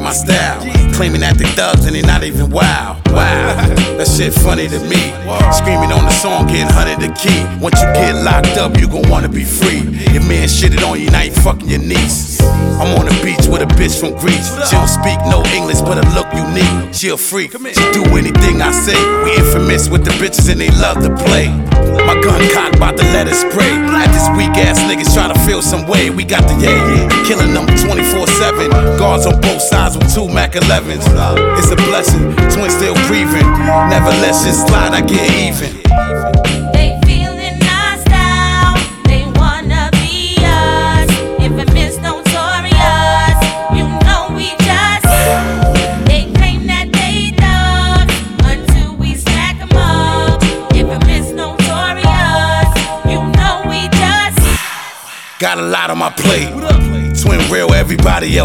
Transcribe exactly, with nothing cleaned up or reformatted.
my style. Claiming that they thugs and they not even wild. Wow, that shit funny to me. Screaming on the song, getting hunted the key. Once you get locked up, you gon' wanna be free. Your man shitted on you, now you fucking your niece. I'm on the beach with a bitch from Greece. She don't speak no English, but her look unique. She a freak, she do anything I say. We infamous with the bitches and they love to play. My gun cock bout to let it spray. At this weak ass niggas try to feel some way. We got the yeah, killing them twenty-four seven. Guards on both sides with two Mac elevens. It's a blessing, twins still breathing. Never let shit slide, I get even. They feeling our style, they wanna be us. If it miss notorious, you know we just. They claim that they thugs until we smack them up. If it miss notorious, you know we just. Got a lot on my plate. Twin real, everybody else